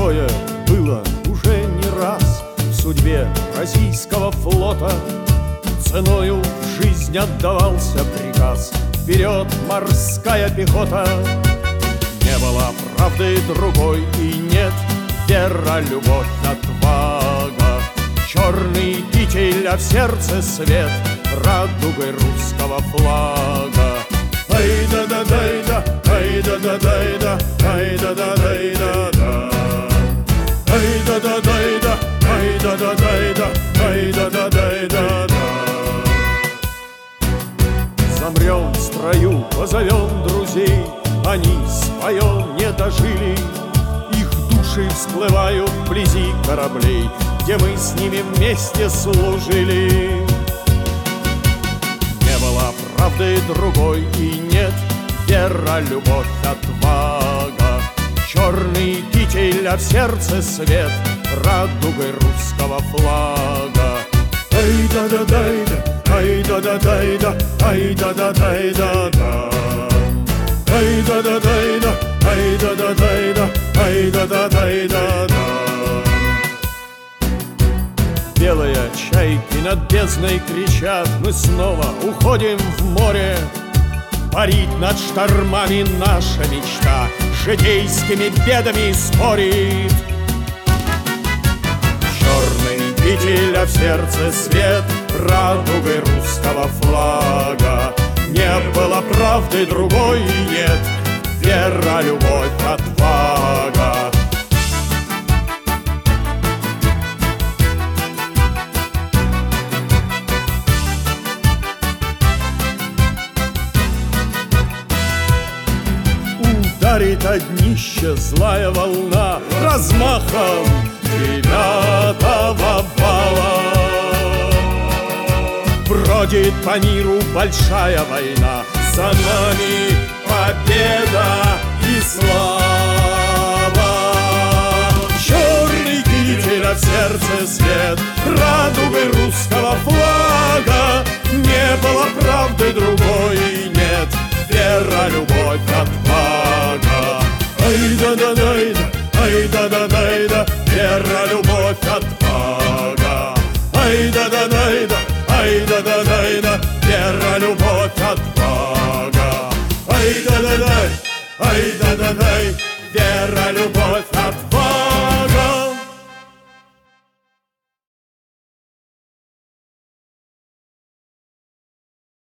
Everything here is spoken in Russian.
Такое было уже не раз в судьбе российского флота. Ценою в жизнь отдавался приказ: вперед, морская пехота! Не было правды другой и нет вера, любовь, отвага. Черный китель, а в сердце свет радугой русского флага. Ай-да-да-дай-да, ай-да-да-дай-да, ай-да-да-дай-да-да. Ай-да-да-дай-да, ай-да-да-дай-да, ай-да-да-дай-да-да. Замрем в строю, позовем друзей, они споем не дожили. Их души всплывают вблизи кораблей, где мы с ними вместе служили. Не было правды другой и нет вера, любовь, отвага. Черный китель, а в сердце свет радугой русского флага. Ай-да-да-дай-да, ай-да-да-дай-да, ай-да-да-дай-да-да. Ай-да-да-дай-да, ай-да-да-дай-да, ай-да-да-дай-да-да. Белые чайки над бездной кричат: мы снова уходим в море. Парить над штормами наша мечта житейскими бедами спорит. Черный китель, а в сердце свет радугой русского флага. Не было правды другой и нет вера, любовь, отвага. Ударит о днище злая волна размахом 9-го вала. Бродит по миру большая война, за нами победа и слава. Черный китель, а в сердце свет радугой русского флага. Не было правды другой и нет вера, любовь, отвага. Ай-да-да-дай-да, ай-да-да-дай-да, вера, любовь, отвага. Ай-да-да-дай-да, ай-да-да-дай-да, вера, любовь, отвага. Ай-да-да-дай, ай-да-да-дай, вера, любовь, отвага.